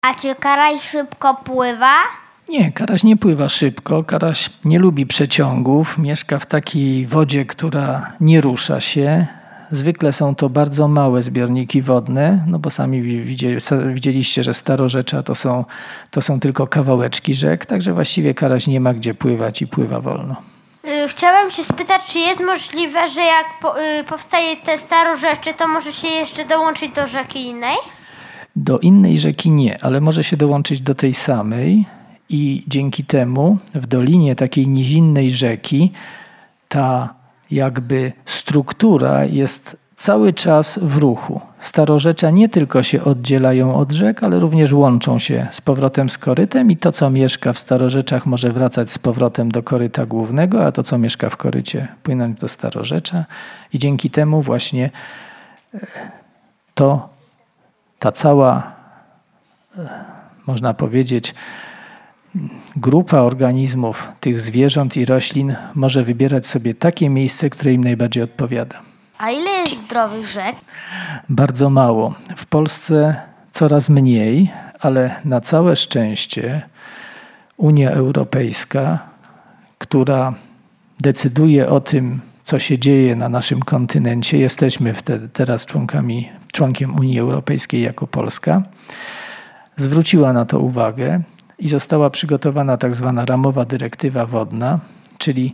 A czy karaś szybko pływa? Nie, karaś nie pływa szybko. Karaś nie lubi przeciągów. Mieszka w takiej wodzie, która nie rusza się. Zwykle są to bardzo małe zbiorniki wodne, no bo sami widzieliście, że starorzecza to są tylko kawałeczki rzek, także właściwie karaś nie ma gdzie pływać i pływa wolno. Chciałam się spytać, czy jest możliwe, że jak powstaje te starorzecze, to może się jeszcze dołączyć do rzeki innej? Do innej rzeki nie, ale może się dołączyć do tej samej i dzięki temu w dolinie takiej nizinnej rzeki ta jakby struktura jest cały czas w ruchu. Starorzecza nie tylko się oddzielają od rzek, ale również łączą się z powrotem z korytem i to, co mieszka w starorzeczach, może wracać z powrotem do koryta głównego, a to, co mieszka w korycie, płynąć do starorzecza. I dzięki temu właśnie ta cała, można powiedzieć, grupa organizmów, tych zwierząt i roślin może wybierać sobie takie miejsce, które im najbardziej odpowiada. A ile jest zdrowych rzek? Bardzo mało. W Polsce coraz mniej, ale na całe szczęście Unia Europejska, która decyduje o tym, co się dzieje na naszym kontynencie, jesteśmy teraz członkiem Unii Europejskiej jako Polska, zwróciła na to uwagę i została przygotowana tak zwana ramowa dyrektywa wodna, czyli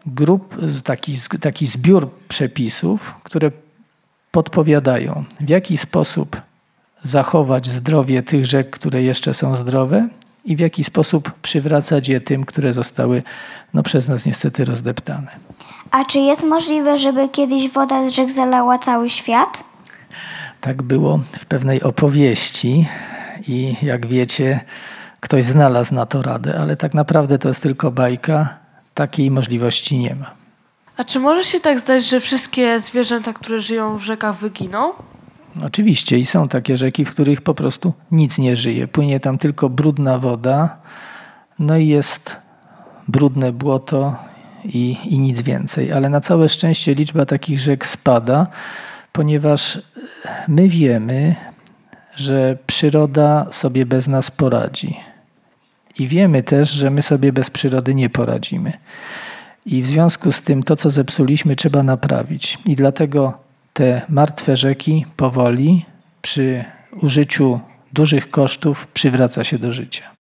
taki zbiór przepisów, które podpowiadają, w jaki sposób zachować zdrowie tych rzek, które jeszcze są zdrowe i w jaki sposób przywracać je tym, które zostały przez nas niestety rozdeptane. A czy jest możliwe, żeby kiedyś woda z rzek zalała cały świat? Tak było w pewnej opowieści i jak wiecie, ktoś znalazł na to radę, ale tak naprawdę to jest tylko bajka. Takiej możliwości nie ma. A czy może się tak zdać, że wszystkie zwierzęta, które żyją w rzekach, wyginą? Oczywiście i są takie rzeki, w których po prostu nic nie żyje. Płynie tam tylko brudna woda, no i jest brudne błoto i nic więcej. Ale na całe szczęście liczba takich rzek spada, ponieważ my wiemy, że przyroda sobie bez nas poradzi. I wiemy też, że my sobie bez przyrody nie poradzimy. I w związku z tym to, co zepsuliśmy, trzeba naprawić. I dlatego te martwe rzeki powoli przy użyciu dużych kosztów przywraca się do życia.